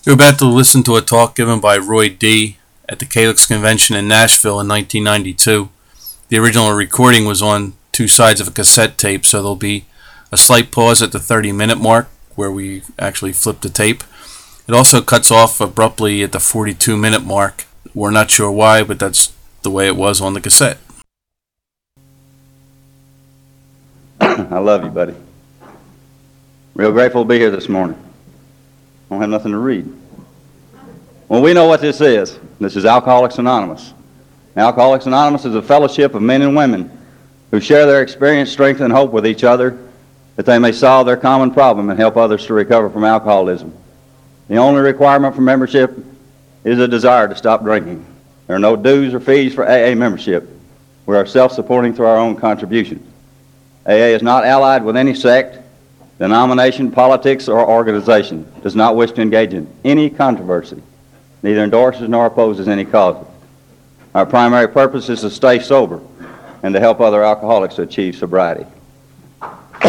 You're about to listen to a talk given by Roy D. at the Calyx Convention in Nashville in 1992. The original recording was on two sides of a cassette tape, so there'll be a slight pause at the 30-minute mark where we actually flip the tape. It also cuts off abruptly at the 42-minute mark. We're not sure why, but that's the way it was on the cassette. I love you, buddy. Real grateful to be here this morning. I don't have nothing to read. Well, we know what this is. This is Alcoholics Anonymous. Alcoholics Anonymous is a fellowship of men and women who share their experience, strength, and hope with each other that they may solve their common problem and help others to recover from alcoholism. The only requirement for membership is a desire to stop drinking. There are no dues or fees for AA membership. We are self-supporting through our own contributions. AA is not allied with any sect, denomination, politics, or organization, does not wish to engage in any controversy, neither endorses nor opposes any causes. Our primary purpose is to stay sober and to help other alcoholics to achieve sobriety. You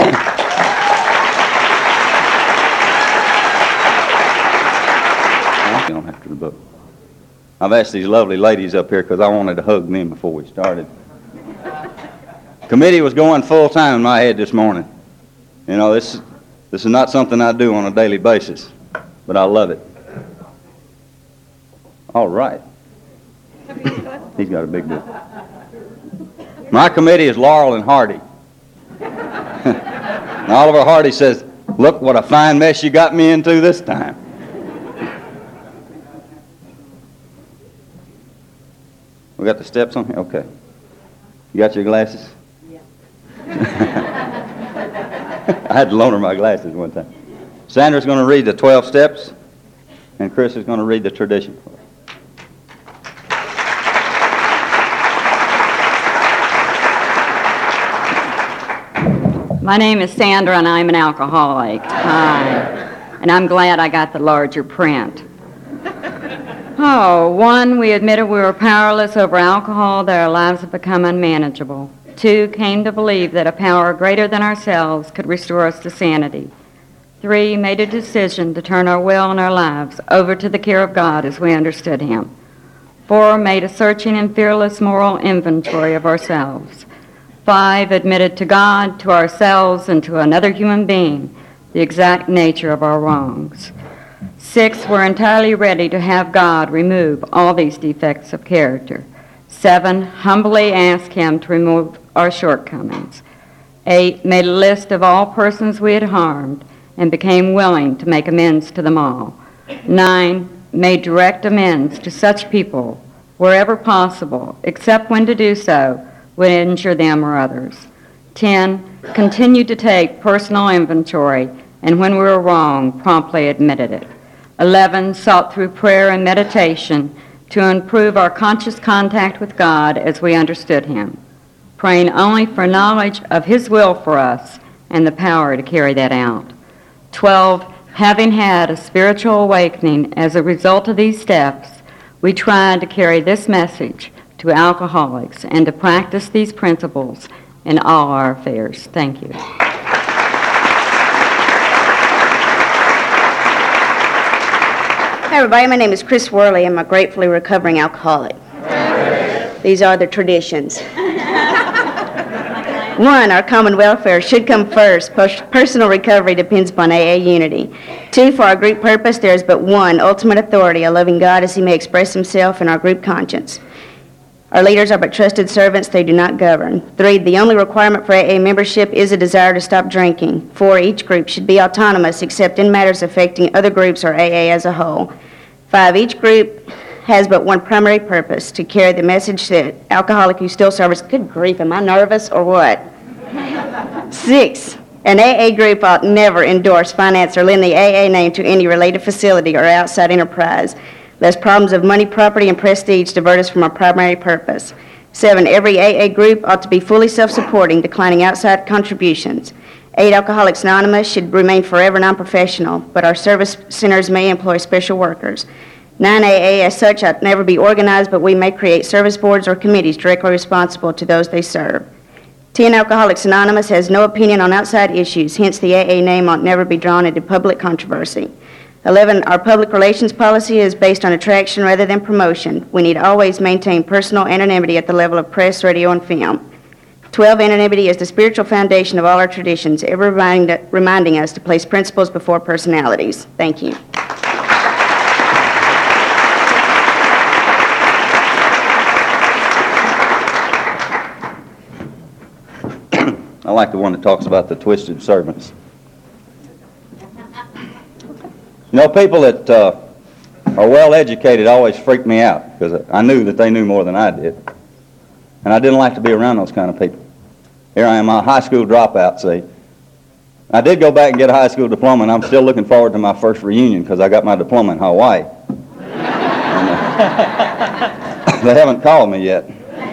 don't have to the book. I've asked these lovely ladies up here because I wanted to hug them before we started. Committee was going full time in my head this morning. You know, this is not something I do on a daily basis, but I love it. All right. He's got a big book. My committee is Laurel and Hardy. And Oliver Hardy says, "Look what a fine mess you got me into this time." We got the steps on here? Okay. You got your glasses? Yeah. I had to loan her my glasses one time. Sandra's going to read the 12 steps, and Chris is going to read the tradition for us. My name is Sandra, and I'm an alcoholic. Hi. And I'm glad I got the larger print. Oh, 1, we admitted we were powerless over alcohol, that our lives had become unmanageable. 2, came to believe that a power greater than ourselves could restore us to sanity. 3, made a decision to turn our will and our lives over to the care of God as we understood Him. 4, made a searching and fearless moral inventory of ourselves. 5, admitted to God, to ourselves, and to another human being the exact nature of our wrongs. 6, we're entirely ready to have God remove all these defects of character. 7, humbly ask Him to remove our shortcomings. 8, made a list of all persons we had harmed and became willing to make amends to them all. 9, made direct amends to such people wherever possible, except when to do so would injure them or others. 10, continued to take personal inventory, and when we were wrong, promptly admitted it. 11, sought through prayer and meditation to improve our conscious contact with God as we understood Him, praying only for knowledge of His will for us and the power to carry that out. 12, having had a spiritual awakening as a result of these steps, we tried to carry this message to alcoholics and to practice these principles in all our affairs. Thank you. Hi everybody, my name is Chris Worley. I'm a gratefully recovering alcoholic. These are the traditions. 1, our common welfare should come first. Personal recovery depends upon AA unity. 2, for our group purpose, there is but one ultimate authority, a loving God as He may express Himself in our group conscience. Our leaders are but trusted servants, they do not govern. 3, the only requirement for AA membership is a desire to stop drinking. 4, each group should be autonomous except in matters affecting other groups or AA as a whole. 5, each group has but one primary purpose, to carry the message that alcoholic who still suffers. Good grief, am I nervous or what? 6, an AA group ought never endorse, finance, or lend the AA name to any related facility or outside enterprise, lest problems of money, property, and prestige divert us from our primary purpose. 7, every AA group ought to be fully self-supporting, declining outside contributions. 8, Alcoholics Anonymous should remain forever non-professional, but our service centers may employ special workers. 9, AA as such ought never be organized, but we may create service boards or committees directly responsible to those they serve. 10, Alcoholics Anonymous has no opinion on outside issues, hence the AA name ought never be drawn into public controversy. 11, our public relations policy is based on attraction rather than promotion. We need to always maintain personal anonymity at the level of press, radio, and film. 12, anonymity is the spiritual foundation of all our traditions, ever reminding us to place principles before personalities. Thank you. I like the one that talks about the twisted servants. You know, people that are well educated always freak me out because I knew that they knew more than I did. And I didn't like to be around those kind of people. Here I am, a high school dropout, see. I did go back and get a high school diploma, and I'm still looking forward to my first reunion because I got my diploma in Hawaii. And, they haven't called me yet.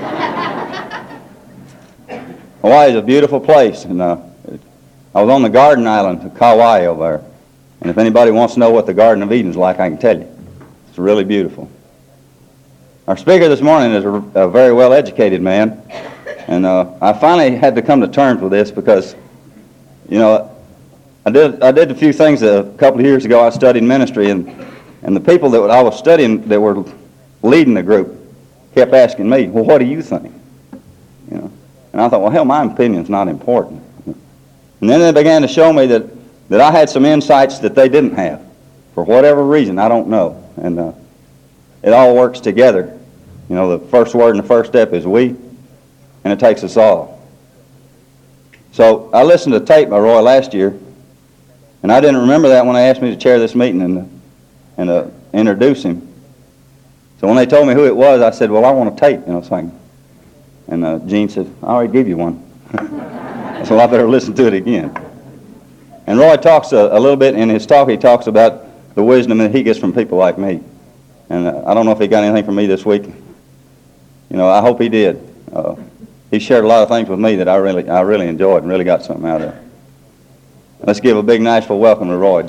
Hawaii is a beautiful place, and I was on the Garden Island of Kauai over there. And if anybody wants to know what the Garden of Eden is like, I can tell you. It's really beautiful. Our speaker this morning is a very well-educated man, and I finally had to come to terms with this because, you know, I did a few things a couple of years ago. I studied ministry, and the people that I was studying that were leading the group kept asking me, well, what do you think? You know, and I thought, well, hell, my opinion's not important. And then they began to show me that I had some insights that they didn't have. For whatever reason, I don't know. And it all works together. You know, the first word and the first step is we, and it takes us all. So I listened to a tape by Roy last year, and I didn't remember that when they asked me to chair this meeting and introduce him. So when they told me who it was, I said, well, I want a tape, you know, so I can. And Gene said, I already gave you one. So I better listen to it again. And Roy talks a little bit in his talk. He talks about the wisdom that he gets from people like me. And I don't know if he got anything from me this week. You know, I hope he did. He shared a lot of things with me that I really enjoyed and really got something out of. Let's give a big Nashville welcome to Roy.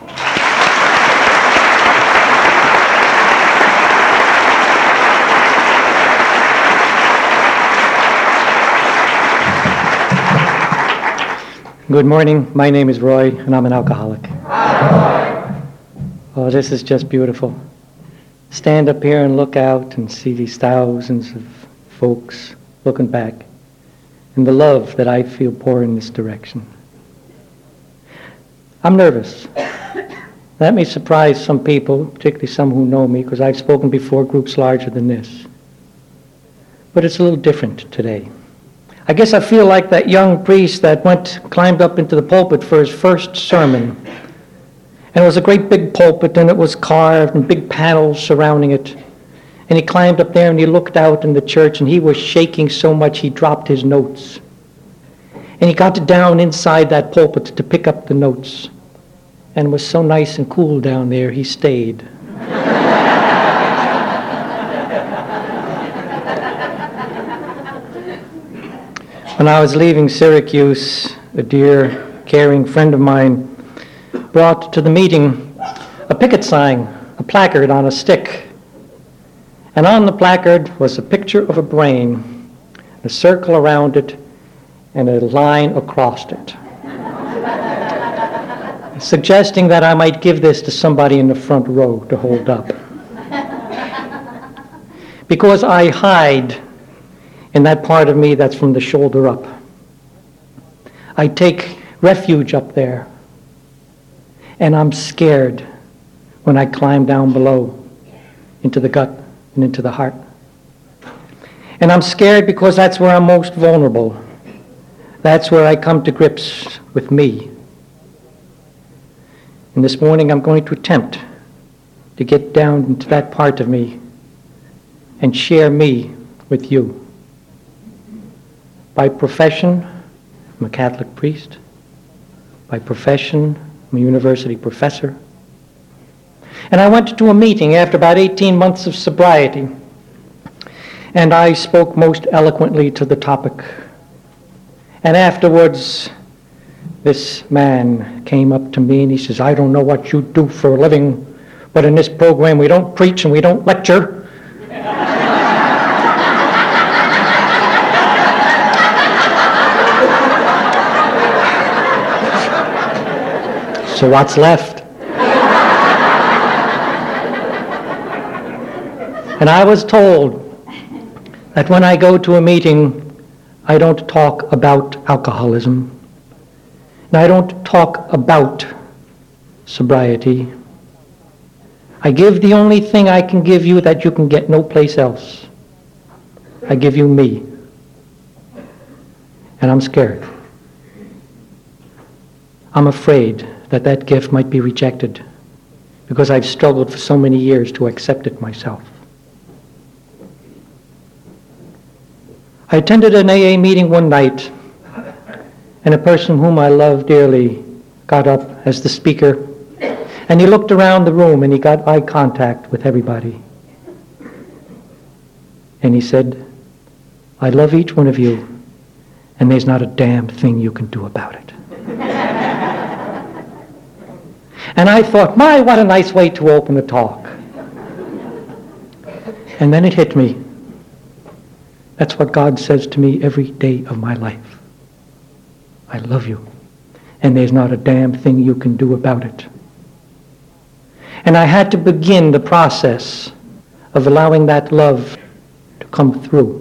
Good morning. My name is Roy, and I'm an alcoholic. Oh, this is just beautiful. Stand up here and look out and see these thousands of folks looking back, and the love that I feel pour in this direction. I'm nervous. That may surprise some people, particularly some who know me, because I've spoken before groups larger than this. But it's a little different today. I guess I feel like that young priest that climbed up into the pulpit for his first sermon. And it was a great big pulpit, and it was carved and big panels surrounding it. And he climbed up there and he looked out in the church, and he was shaking so much he dropped his notes. And he got down inside that pulpit to pick up the notes. And it was so nice and cool down there, he stayed. When I was leaving Syracuse, a dear, caring friend of mine brought to the meeting a picket sign, a placard on a stick. And on the placard was a picture of a brain, a circle around it, and a line across it, suggesting that I might give this to somebody in the front row to hold up. Because I hide in that part of me that's from the shoulder up. I take refuge up there, and I'm scared when I climb down below into the gut and into the heart. And I'm scared because that's where I'm most vulnerable. That's where I come to grips with me. And this morning I'm going to attempt to get down into that part of me and share me with you. By profession, I'm a Catholic priest. By profession, I'm a university professor. And I went to a meeting after about 18 months of sobriety, and I spoke most eloquently to the topic. And afterwards, this man came up to me and he says, I don't know what you do for a living, but in this program we don't preach and we don't lecture. So what's left? And I was told that when I go to a meeting, I don't talk about alcoholism, and I don't talk about sobriety. I give the only thing I can give you that you can get no place else. I give you me. And I'm scared. I'm afraid that that gift might be rejected because I've struggled for so many years to accept it myself. I attended an AA meeting one night, and a person whom I love dearly got up as the speaker, and he looked around the room and he got eye contact with everybody. And he said, "I love each one of you, and there's not a damn thing you can do about it." And I thought, my, what a nice way to open a talk. And then it hit me. That's what God says to me every day of my life. I love you, and there's not a damn thing you can do about it. And I had to begin the process of allowing that love to come through.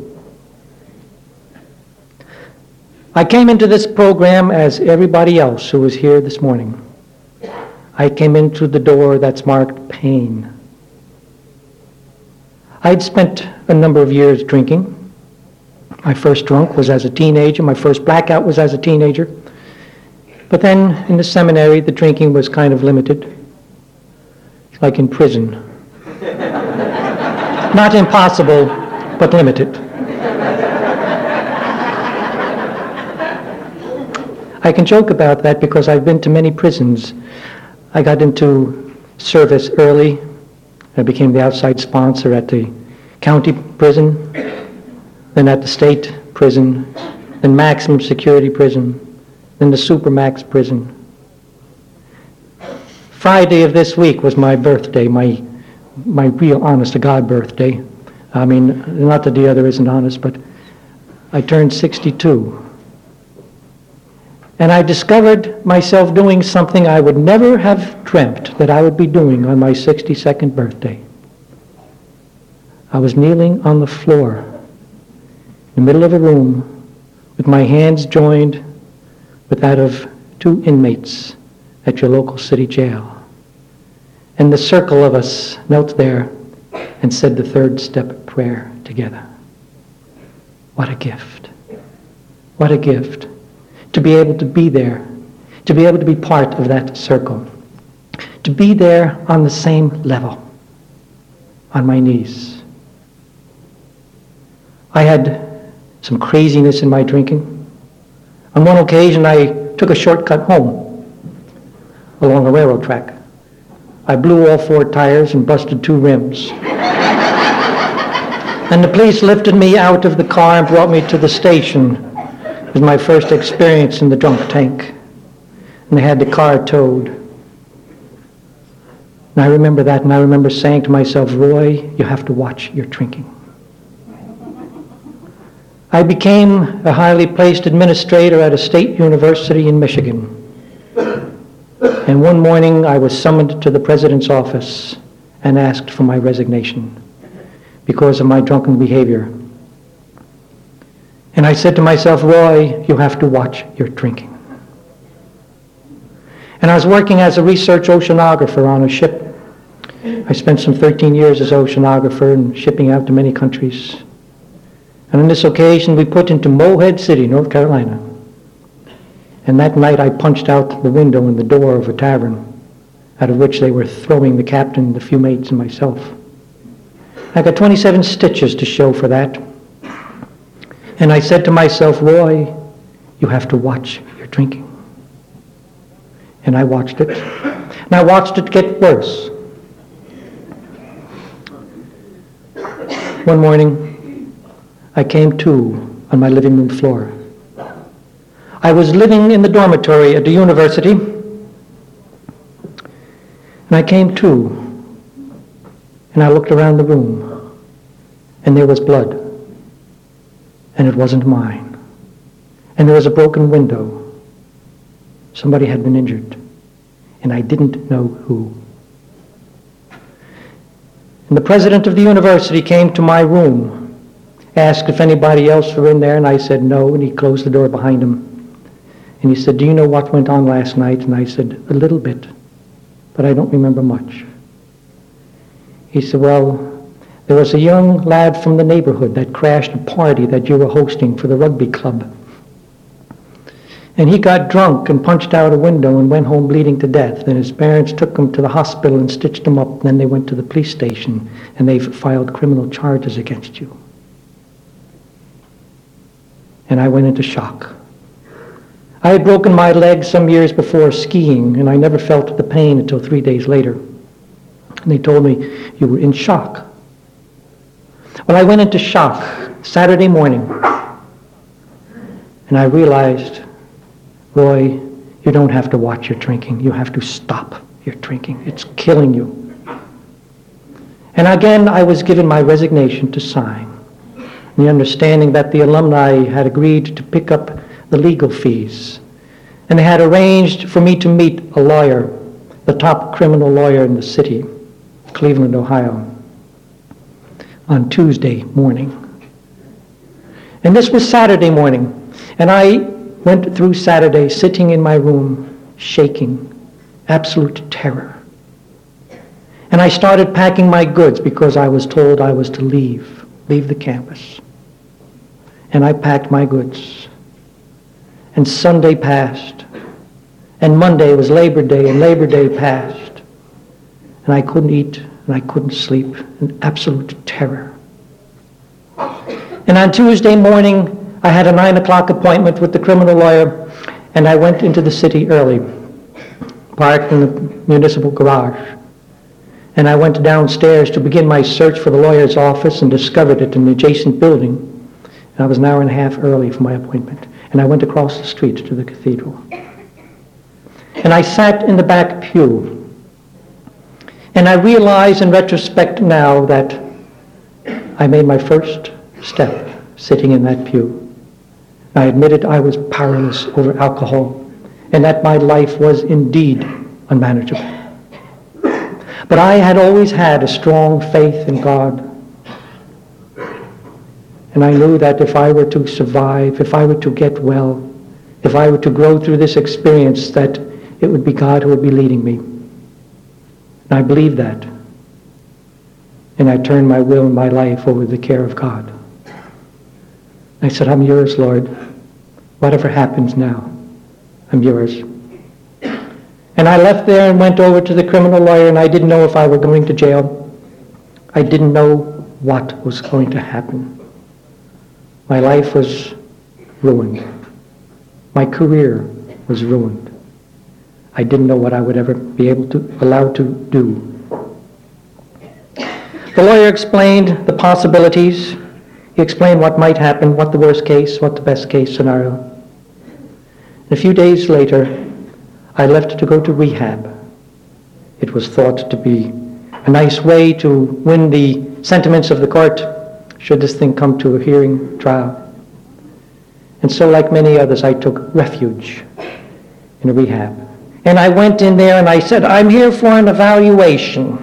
I came into this program as everybody else who was here this morning. I came in through the door that's marked pain. I'd spent a number of years drinking. My first drunk was as a teenager. My first blackout was as a teenager. But then in the seminary, the drinking was kind of limited. It's like in prison. Not impossible, but limited. I can joke about that because I've been to many prisons. I got into service early. I became the outside sponsor at the county prison, then at the state prison, then maximum security prison, then the supermax prison. Friday of this week was my birthday, my real honest-to-God birthday. I mean, not that the other isn't honest, but I turned 62. And I discovered myself doing something I would never have dreamt that I would be doing on my 62nd birthday. I was kneeling on the floor in the middle of a room with my hands joined with that of 2 inmates at your local city jail. And the circle of us knelt there and said the 3rd step prayer together. What a gift. What a gift. To be able to be there, to be able to be part of that circle, to be there on the same level, on my knees. I had some craziness in my drinking. On one occasion, I took a shortcut home along a railroad track. I blew all 4 tires and busted 2 rims. And the police lifted me out of the car and brought me to the station. It was my first experience in the drunk tank. And they had the car towed. And I remember that, and I remember saying to myself, Roy, you have to watch your drinking. I became a highly placed administrator at a state university in Michigan. And one morning I was summoned to the president's office and asked for my resignation because of my drunken behavior. And I said to myself, Roy, you have to watch your drinking. And I was working as a research oceanographer on a ship. I spent some 13 years as oceanographer and shipping out to many countries. And on this occasion, we put into Morehead City, North Carolina. And that night, I punched out the window in the door of a tavern, out of which they were throwing the captain, the few mates, and myself. I got 27 stitches to show for that. And I said to myself, Roy, you have to watch your drinking. And I watched it. And I watched it get worse. One morning, I came to on my living room floor. I was living in the dormitory at the university, and I came to, and I looked around the room, and there was blood, and it wasn't mine. And there was a broken window. Somebody had been injured, and I didn't know who. And the president of the university came to my room, asked if anybody else were in there, and I said no, and he closed the door behind him. And he said, "Do you know what went on last night?" And I said, "A little bit, but I don't remember much." He said, "Well, there was a young lad from the neighborhood that crashed a party that you were hosting for the rugby club. And he got drunk and punched out a window and went home bleeding to death. And his parents took him to the hospital and stitched him up. And then they went to the police station and they filed criminal charges against you." And I went into shock. I had broken my leg some years before skiing, and I never felt the pain until 3 days later. And they told me, "You were in shock." Well, I went into shock Saturday morning, and I realized, Roy, you don't have to watch your drinking. You have to stop your drinking. It's killing you. And again, I was given my resignation to sign, the understanding that the alumni had agreed to pick up the legal fees, and they had arranged for me to meet a lawyer, the top criminal lawyer in the city, Cleveland, Ohio, on Tuesday morning. And this was Saturday morning, and I went through Saturday sitting in my room, shaking, absolute terror. And I started packing my goods because I was told I was to leave the campus. And I packed my goods. And Sunday passed. And Monday was Labor Day, and Labor Day passed. And I couldn't eat, and I couldn't sleep, in absolute terror. And on Tuesday morning, I had a 9 o'clock appointment with the criminal lawyer, and I went into the city early, parked in the municipal garage. And I went downstairs to begin my search for the lawyer's office and discovered it in the adjacent building. And I was an hour and a half early for my appointment. And I went across the street to the cathedral. And I sat in the back pew. And I realize in retrospect now that I made my first step sitting in that pew. I admitted I was powerless over alcohol and that my life was indeed unmanageable. But I had always had a strong faith in God. And I knew that if I were to survive, if I were to get well, if I were to grow through this experience, that it would be God who would be leading me. And I believed that. And I turned my will and my life over to the care of God. I said, "I'm yours, Lord. Whatever happens now, I'm yours." And I left there and went over to the criminal lawyer, and I didn't know if I were going to jail. I didn't know what was going to happen. My life was ruined. My career was ruined. I didn't know what I would ever be allowed to do. The lawyer explained the possibilities. He explained what might happen, what the worst case, what the best case scenario. A few days later, I left to go to rehab. It was thought to be a nice way to win the sentiments of the court should this thing come to a hearing trial. And so, like many others, I took refuge in a rehab. And I went in there and I said, "I'm here for an evaluation."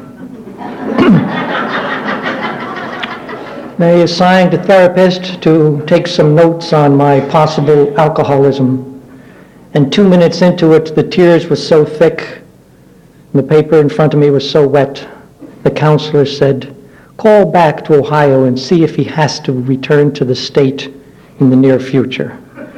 They assigned a therapist to take some notes on my possible alcoholism. And 2 minutes into it, the tears were so thick, and the paper in front of me was so wet, the counselor said, "Call back to Ohio and see if he has to return to the state in the near future."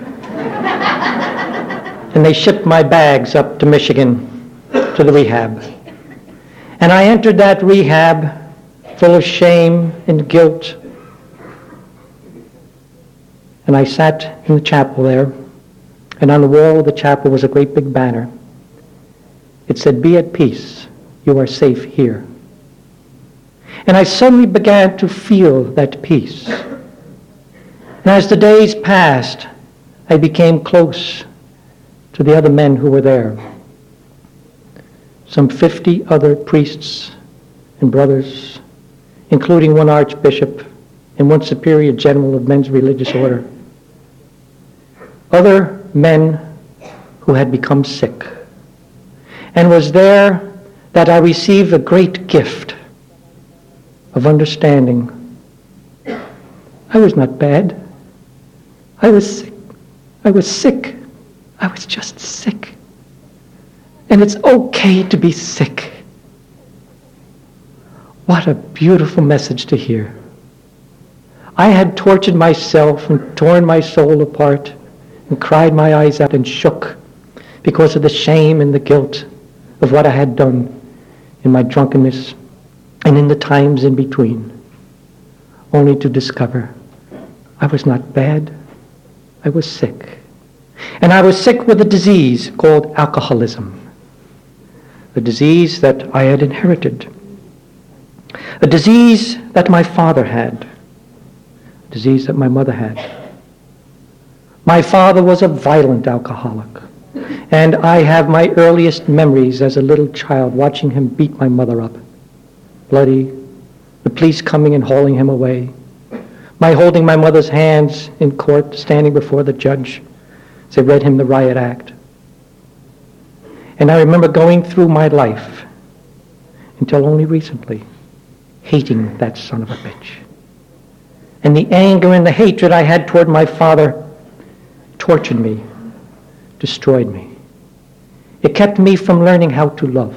And they shipped my bags up to Michigan, to the rehab. And I entered that rehab full of shame and guilt. And I sat in the chapel there, and on the wall of the chapel was a great big banner. It said, "Be at peace, you are safe here." And I suddenly began to feel that peace. And as the days passed, I became close to the other men who were there. Some 50 other priests and brothers, including one archbishop and one superior general of men's religious order. Other men who had become sick. And was there that I received a great gift. of understanding. I was not bad. I was sick. I was sick. I was just sick. And it's okay to be sick. What a beautiful message to hear. I had tortured myself and torn my soul apart and cried my eyes out and shook because of the shame and the guilt of what I had done in my drunkenness and in the times in between, only to discover I was not bad, I was sick. And I was sick with a disease called alcoholism, a disease that I had inherited, a disease that my father had, a disease that my mother had. My father was a violent alcoholic, and I have my earliest memories as a little child watching him beat my mother up, bloody, the police coming and hauling him away, my holding my mother's hands in court, standing before the judge as they read him the riot act. And I remember going through my life until only recently hating that son of a bitch. And the anger and the hatred I had toward my father tortured me, destroyed me. It kept me from learning how to love.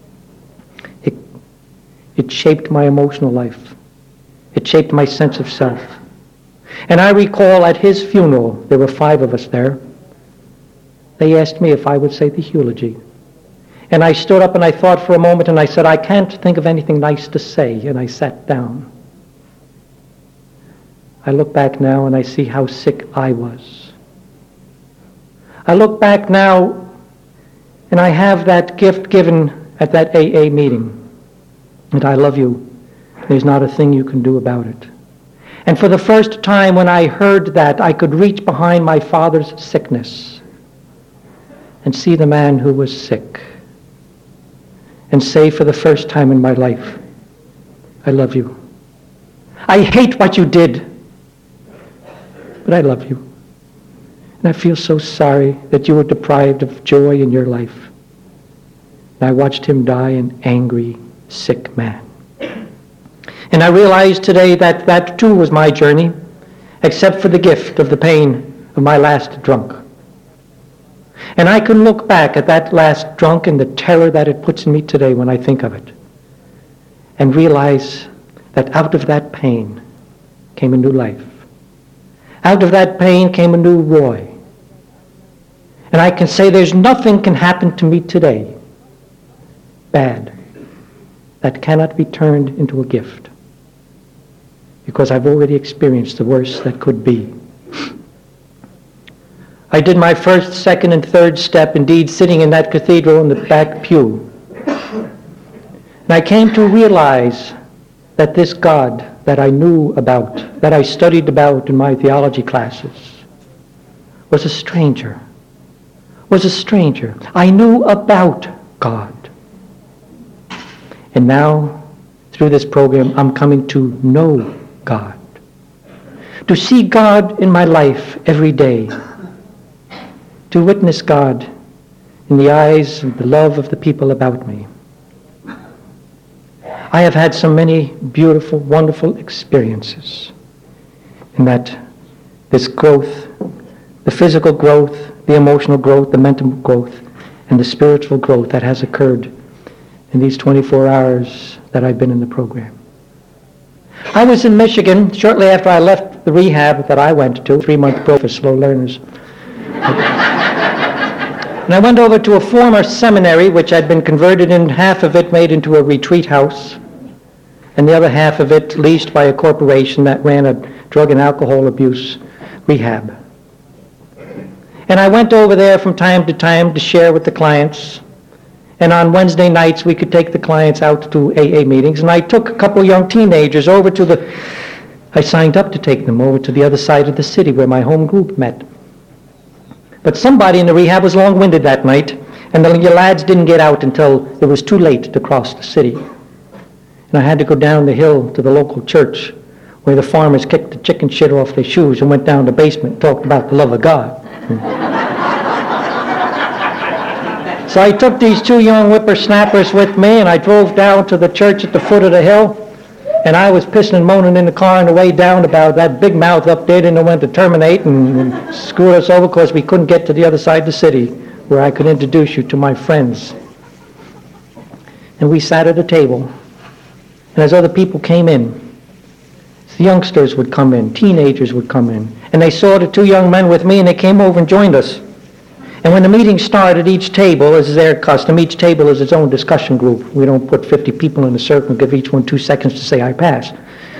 It shaped my emotional life. It shaped my sense of self. And I recall at his funeral, there were 5 of us there, they asked me if I would say the eulogy. And I stood up and I thought for a moment and I said, I can't think of anything nice to say, and I sat down. I look back now and I see how sick I was. I look back now and I have that gift given at that AA meeting, that I love you. There's not a thing you can do about it. And for the first time when I heard that, I could reach behind my father's sickness and see the man who was sick and say for the first time in my life, I love you. I hate what you did, but I love you. And I feel so sorry that you were deprived of joy in your life. And I watched him die an angry, sick man. And I realized today that that too was my journey, except for the gift of the pain of my last drunk. And I can look back at that last drunk and the terror that it puts in me today when I think of it, and realize that out of that pain came a new life. Out of that pain came a new Roy. And I can say there's nothing can happen to me today, bad, that cannot be turned into a gift, because I've already experienced the worst that could be. I did my first, second, and third step, indeed, sitting in that cathedral in the back pew. And I came to realize that this God that I knew about, that I studied about in my theology classes, was a stranger. I knew about God. And now, through this program, I'm coming to know God. To see God in my life every day. To witness God in the eyes and the love of the people about me. I have had so many beautiful, wonderful experiences in that this growth, the physical growth, the emotional growth, the mental growth, and the spiritual growth that has occurred in these 24 hours that I've been in the program. I was in Michigan shortly after I left the rehab that I went to, 3-month program for slow learners. And I went over to a former seminary which had been converted, and half of it made into a retreat house, and the other half of it leased by a corporation that ran a drug and alcohol abuse rehab. And I went over there from time to time to share with the clients. And on Wednesday nights, we could take the clients out to AA meetings. And I took a couple young teenagers over to I signed up to take them over to the other side of the city where my home group met. But somebody in the rehab was long-winded that night, and the lads didn't get out until it was too late to cross the city. And I had to go down the hill to the local church where the farmers kicked the chicken shit off their shoes and went down the basement and talked about the love of God. So I took these 2 young whippersnappers with me, and I drove down to the church at the foot of the hill. And I was pissing and moaning in the car on the way down about that big mouth up there didn't know when to terminate and screw us over because we couldn't get to the other side of the city where I could introduce you to my friends. And we sat at a table. And as other people came in, the youngsters would come in, teenagers would come in. And they saw the two young men with me and they came over and joined us. And when the meeting started, each table, as is their custom, each table is its own discussion group. We don't put 50 people in a circle and give each one 2 seconds to say, I pass.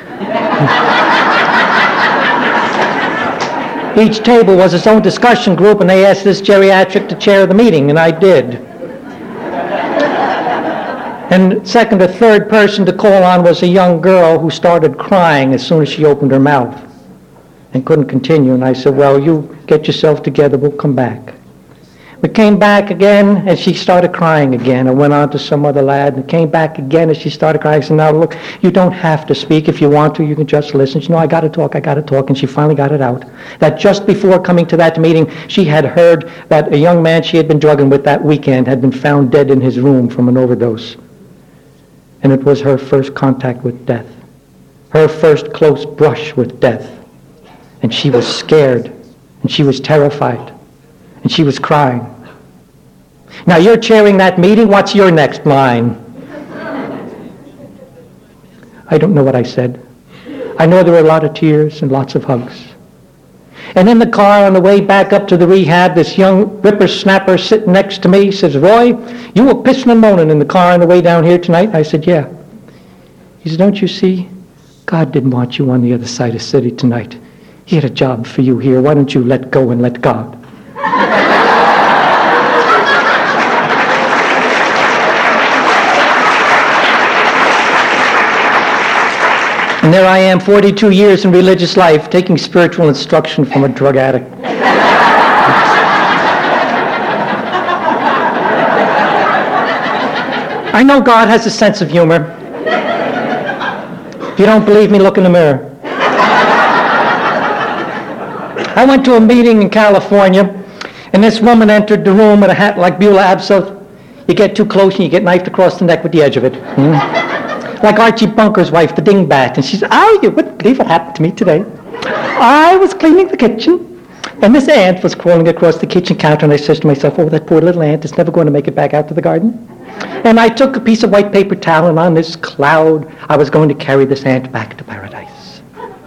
Each table was its own discussion group, and they asked this geriatric to chair the meeting, and I did. And second or third person to call on was a young girl who started crying as soon as she opened her mouth and couldn't continue. And I said, well, you get yourself together, we'll come back. We came back again, and she started crying again. I went on to some other lad, and came back again, and she started crying. I said, now, look, you don't have to speak. If you want to, you can just listen. She said, no, I got to talk. And she finally got it out. That just before coming to that meeting, she had heard that a young man she had been drugging with that weekend had been found dead in his room from an overdose. And it was her first contact with death, her first close brush with death. And she was scared, and she was terrified. And she was crying. Now you're chairing that meeting. What's your next line? I don't know what I said. I know there were a lot of tears and lots of hugs. And in the car on the way back up to the rehab, this young whippersnapper sitting next to me says, Roy, you were pissing and moaning in the car on the way down here tonight? I said, yeah. He said, don't you see? God didn't want you on the other side of the city tonight. He had a job for you here. Why don't you let go and let God? And there I am, 42 years in religious life, taking spiritual instruction from a drug addict. I know God has a sense of humor. If you don't believe me, look in the mirror. I went to a meeting in California, and this woman entered the room with a hat like Beulah Absalom. You get too close and you get knifed across the neck with the edge of it. Like Archie Bunker's wife, the dingbat. And she said, oh, you wouldn't believe what happened to me today. I was cleaning the kitchen, and this ant was crawling across the kitchen counter, and I said to myself, oh, that poor little ant is never going to make it back out to the garden. And I took a piece of white paper towel, and on this cloud, I was going to carry this ant back to paradise.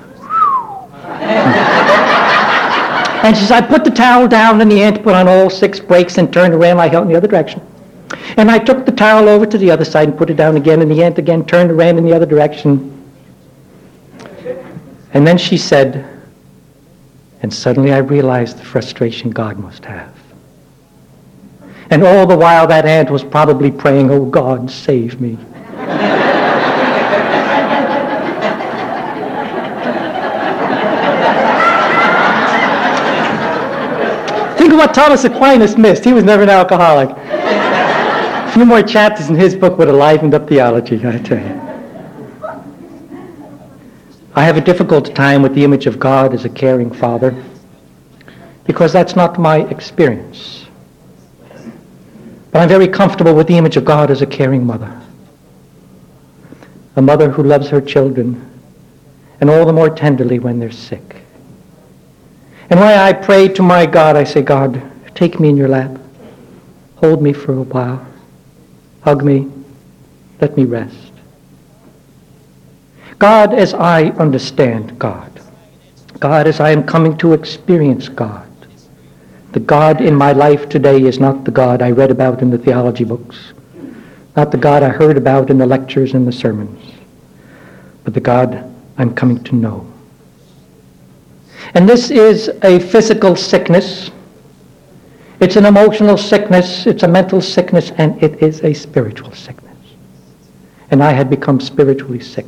And she said, I put the towel down, and the ant put on all 6 brakes and turned around like hell in the other direction. And I took the towel over to the other side and put it down again, and the ant again turned around in the other direction. And then she said, and suddenly I realized the frustration God must have. And all the while that ant was probably praying, oh God, save me. Think of what Thomas Aquinas missed. He was never an alcoholic. A few more chapters in his book would have livened up theology, I tell you. I have a difficult time with the image of God as a caring father because that's not my experience. But I'm very comfortable with the image of God as a caring mother. A mother who loves her children, and all the more tenderly when they're sick. And when I pray to my God, I say, God, take me in your lap. Hold me for a while. Hug me. Let me rest. God as I understand God. God as I am coming to experience God. The God in my life today is not the God I read about in the theology books. Not the God I heard about in the lectures and the sermons. But the God I'm coming to know. And this is a physical sickness. It's an emotional sickness, it's a mental sickness, and it is a spiritual sickness. And I had become spiritually sick.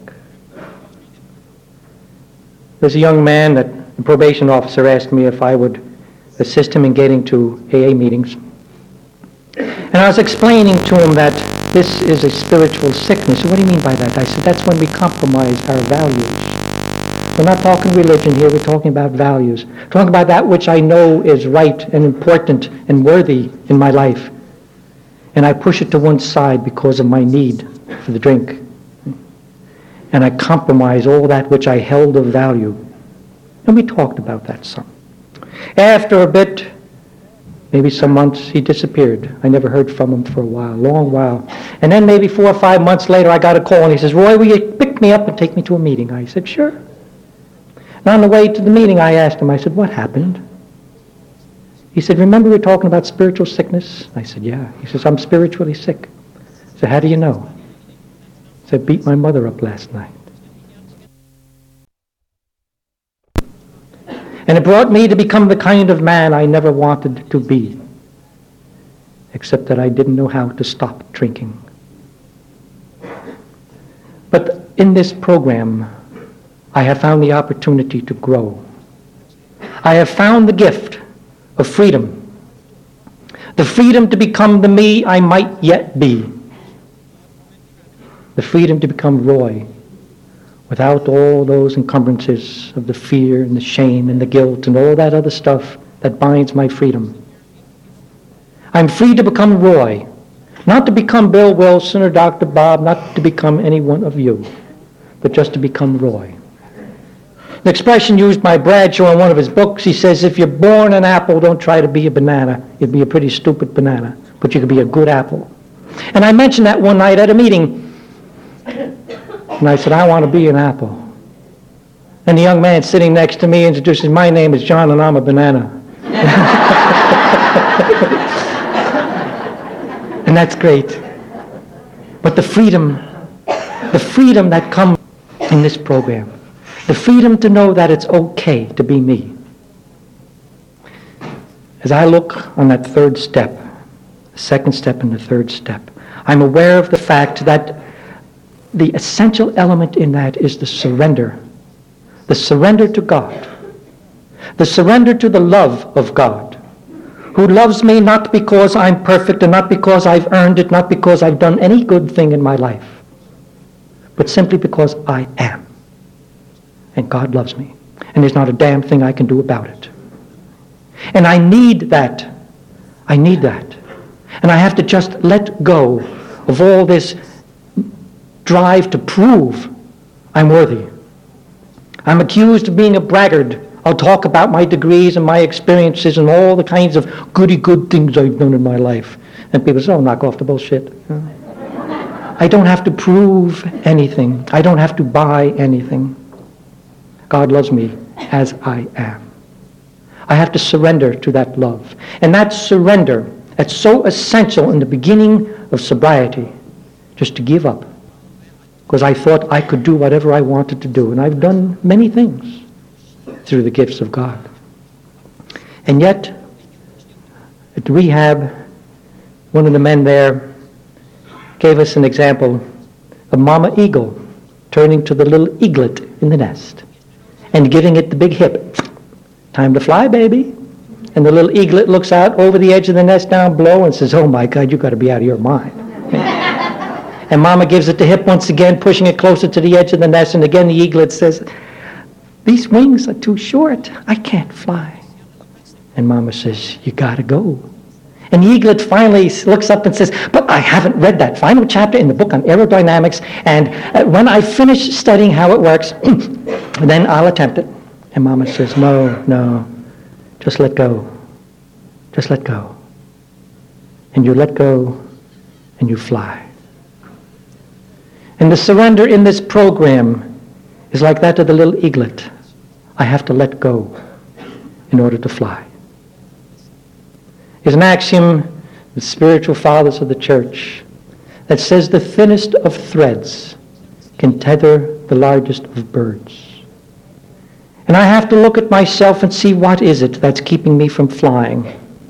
There's a young man that the probation officer asked me if I would assist him in getting to AA meetings. And I was explaining to him that this is a spiritual sickness. So what do you mean by that? I said, that's when we compromise our values. We're not talking religion here, we're talking about values. We're talking about that which I know is right and important and worthy in my life. And I push it to one side because of my need for the drink. and I compromise all that which I held of value. And we talked about that some. After a bit, maybe some months, he disappeared. I never heard from him for a while, long while. And then maybe 4 or 5 months later, I got a call, and he says, "Roy, will you pick me up and take me to a meeting?" I said, "Sure." And on the way to the meeting, I asked him, I said, "What happened?" He said, "Remember we were talking about spiritual sickness?" I said, "Yeah." He says, "I'm spiritually sick." I said, "How do you know?" He said, "I beat my mother up last night." And it brought me to become the kind of man I never wanted to be, except that I didn't know how to stop drinking. But in this program, I have found the opportunity to grow. I have found the gift of freedom. The freedom to become the me I might yet be. The freedom to become Roy without all those encumbrances of the fear and the shame and the guilt and all that other stuff that binds my freedom. I'm free to become Roy, not to become Bill Wilson or Dr. Bob, not to become any one of you, but just to become Roy. An expression used by Bradshaw in one of his books, he says, if you're born an apple, don't try to be a banana. You'd be a pretty stupid banana, but you could be a good apple. And I mentioned that one night at a meeting. And I said, I want to be an apple. And the young man sitting next to me introduces, my name is John and I'm a banana. And that's great. But the freedom that comes in this program, the freedom to know that it's okay to be me. As I look on that third step, the second step and the third step, I'm aware of the fact that the essential element in that is the surrender to God, the surrender to the love of God, who loves me not because I'm perfect and not because I've earned it, not because I've done any good thing in my life, but simply because I am. And God loves me, and there's not a damn thing I can do about it. And I need that. I need that. And I have to just let go of all this drive to prove I'm worthy. I'm accused of being a braggart. I'll talk about my degrees and my experiences and all the kinds of goody good things I've done in my life. And people say, oh, knock off the bullshit. I don't have to prove anything. I don't have to buy anything. God loves me as I am. I have to surrender to that love. And that surrender, that's so essential in the beginning of sobriety, just to give up. Because I thought I could do whatever I wanted to do. And I've done many things through the gifts of God. And yet, at rehab, one of the men there gave us an example of Mama Eagle turning to the little eaglet in the nest and giving it the big hip. Time to fly, baby. And the little eaglet looks out over the edge of the nest down below and says, oh my God, you got to be out of your mind. And Mama gives it the hip once again, pushing it closer to the edge of the nest. And again, the eaglet says, these wings are too short. I can't fly. And Mama says, you got to go. And the eaglet finally looks up and says, but I haven't read that final chapter in the book on aerodynamics. And when I finish studying how it works, then I'll attempt it. And Mama says, no, just let go. Just let go. And you let go and you fly. And the surrender in this program is like that of the little eaglet. I have to let go in order to fly. There's an axiom, the spiritual fathers of the church, that says the thinnest of threads can tether the largest of birds. And I have to look at myself and see what is it that's keeping me from flying.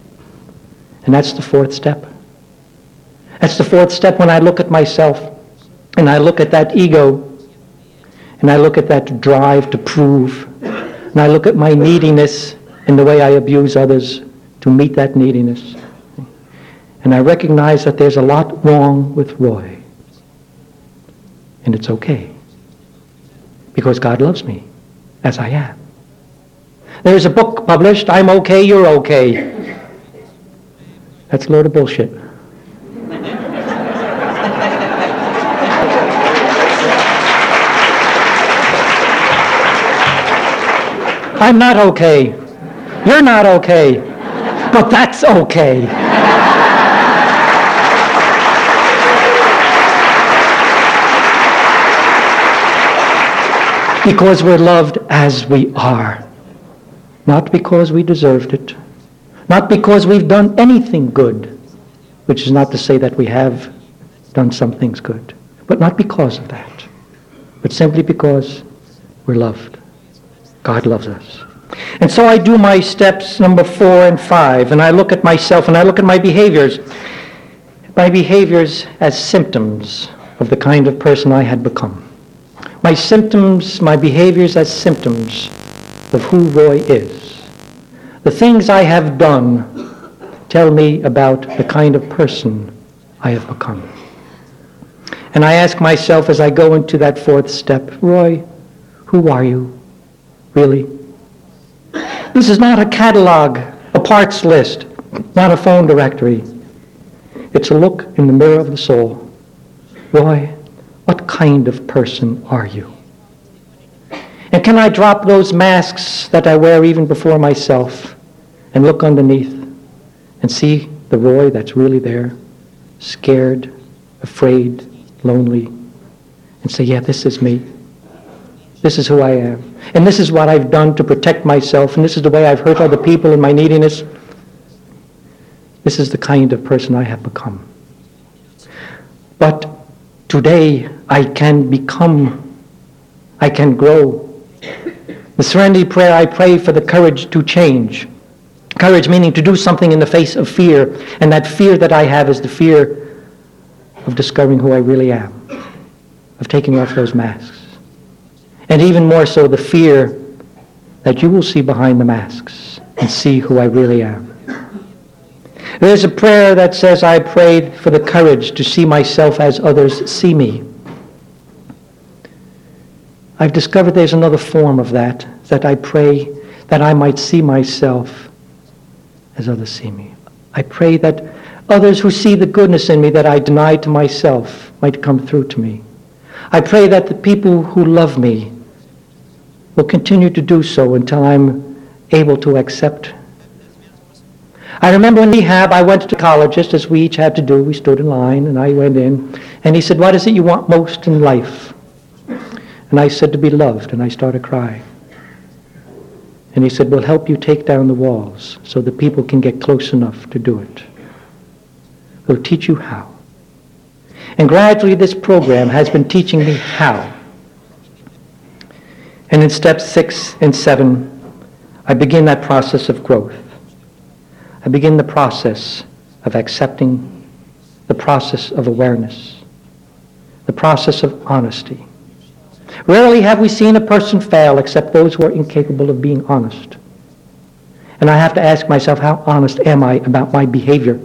And that's the fourth step. That's the fourth step when I look at myself. And I look at that ego, and I look at that drive to prove, and I look at my neediness in the way I abuse others to meet that neediness. And I recognize that there's a lot wrong with Roy. And it's okay, because God loves me as I am. There's a book published, I'm okay, you're okay. That's a load of bullshit. I'm not okay. You're not okay. But that's okay. Because we're loved as we are. Not because we deserved it. Not because we've done anything good, which is not to say that we have done some things good, but not because of that, but simply because we're loved. God loves us. And so I do my steps number 4 and 5, and I look at myself and I look at my behaviors as symptoms of the kind of person I had become. My behaviors as symptoms of who Roy is. The things I have done tell me about the kind of person I have become. And I ask myself as I go into that 4th step, Roy, who are you, really? This is not a catalog, a parts list, not a phone directory. It's a look in the mirror of the soul. Roy, what kind of person are you? And can I drop those masks that I wear even before myself and look underneath and see the Roy that's really there, scared, afraid, lonely, and say, yeah, this is me. This is who I am. And this is what I've done to protect myself, and this is the way I've hurt other people in my neediness. This is the kind of person I have become. But today, I can grow. The Serenity Prayer, I pray for the courage to change. Courage meaning to do something in the face of fear. And that fear that I have is the fear of discovering who I really am, of taking off those masks. And even more so, the fear that you will see behind the masks and see who I really am. There's a prayer that says, I prayed for the courage to see myself as others see me. I've discovered there's another form of that I pray that I might see myself as others see me. I pray that others who see the goodness in me that I denied to myself might come through to me. I pray that the people who love me will continue to do so until I'm able to accept. I remember in rehab, I went to the psychologist, as we each had to do. We stood in line, and I went in, and he said, what is it you want most in life? And I said, to be loved, and I started crying. And he said, we'll help you take down the walls so that people can get close enough to do it. We'll teach you how. And gradually this program has been teaching me how. And in steps 6 and 7, I begin that process of growth. I begin the process of accepting, the process of awareness, the process of honesty. Rarely have we seen a person fail except those who are incapable of being honest. And I have to ask myself, how honest am I about my behavior?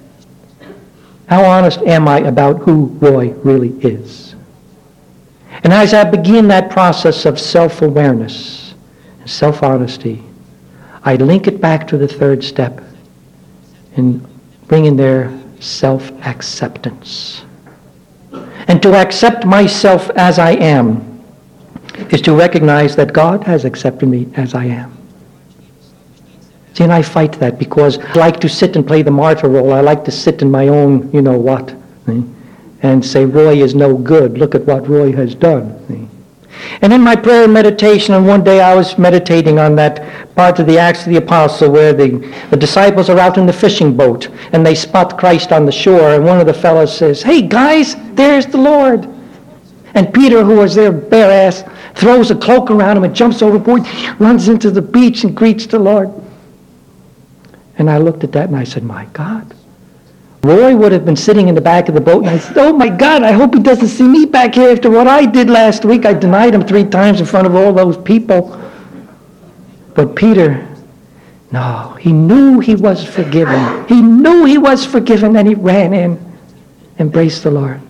How honest am I about who Roy really is? And as I begin that process of self-awareness and self-honesty, I link it back to the 3rd step and bring in there self-acceptance. And to accept myself as I am is to recognize that God has accepted me as I am. See, and I fight that because I like to sit and play the martyr role. I like to sit in my own, you-know-what, and say, Roy is no good. Look at what Roy has done. And in my prayer and meditation, and one day I was meditating on that part of the Acts of the Apostle where the disciples are out in the fishing boat, and they spot Christ on the shore, and one of the fellows says, hey guys, there's the Lord. And Peter, who was there bare ass, throws a cloak around him and jumps overboard, runs into the beach and greets the Lord. And I looked at that and I said, my God. Roy would have been sitting in the back of the boat, and I said, oh my God, I hope he doesn't see me back here after what I did last week. I denied him 3 times in front of all those people. But Peter, no, he knew he was forgiven. He knew he was forgiven, and he ran in, embraced the Lord.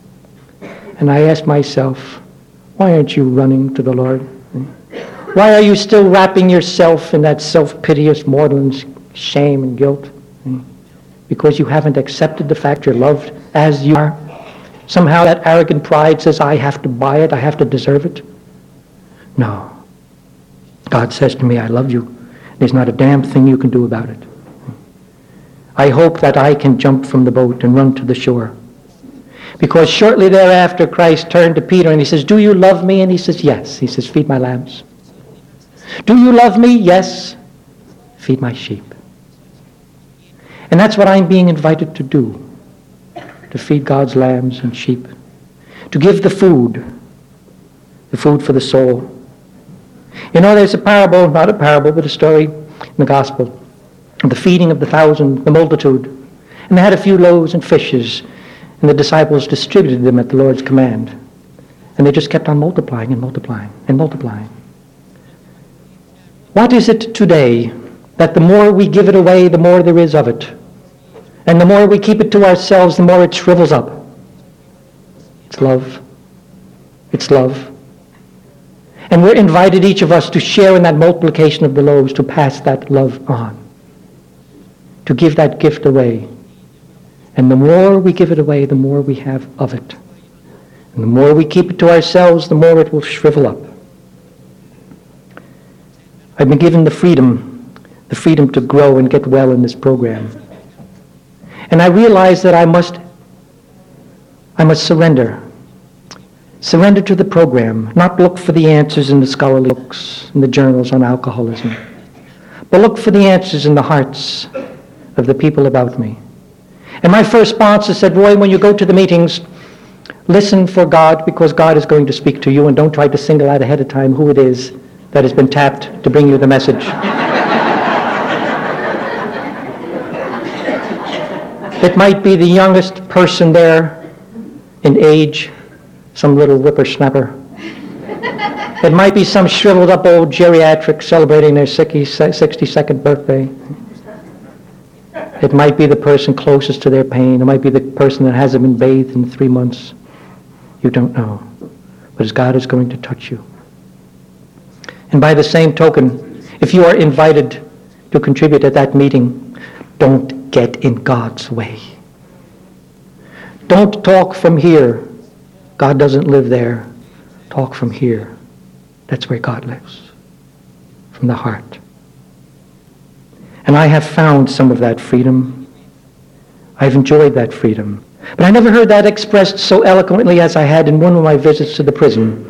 And I asked myself, why aren't you running to the Lord? Why are you still wrapping yourself in that self-piteous mortal shame and guilt? Because you haven't accepted the fact you're loved as you are. Somehow that arrogant pride says, I have to buy it, I have to deserve it. No. God says to me, I love you. There's not a damn thing you can do about it. I hope that I can jump from the boat and run to the shore. Because shortly thereafter, Christ turned to Peter and he says, do you love me? And he says, yes. He says, feed my lambs. Do you love me? Yes. Feed my sheep. And that's what I'm being invited to do, to feed God's lambs and sheep, to give the food for the soul. You know, there's a parable, not a parable, but a story in the gospel, of the feeding of the multitude. And they had a few loaves and fishes, and the disciples distributed them at the Lord's command. And they just kept on multiplying and multiplying and multiplying. What is it today that the more we give it away, the more there is of it? And the more we keep it to ourselves, the more it shrivels up. It's love. It's love. And we're invited, each of us, to share in that multiplication of the loaves, to pass that love on, to give that gift away. And the more we give it away, the more we have of it. And the more we keep it to ourselves, the more it will shrivel up. I've been given the freedom to grow and get well in this program. And I realize that I must surrender. Surrender to the program, not look for the answers in the scholarly books and the journals on alcoholism, but look for the answers in the hearts of the people about me. And my first sponsor said, Roy, when you go to the meetings, listen for God, because God is going to speak to you, and don't try to single out ahead of time who it is that has been tapped to bring you the message. It might be the youngest person there in age, some little whippersnapper. It might be some shriveled up old geriatric celebrating their 62nd birthday. It might be the person closest to their pain. It might be the person that hasn't been bathed in 3 months. You don't know. But God is going to touch you. And by the same token, if you are invited to contribute at that meeting, don't get in God's way. Don't talk from here. God doesn't live there. Talk from here. That's where God lives. From the heart. And I have found some of that freedom. I've enjoyed that freedom. But I never heard that expressed so eloquently as I had in one of my visits to the prison,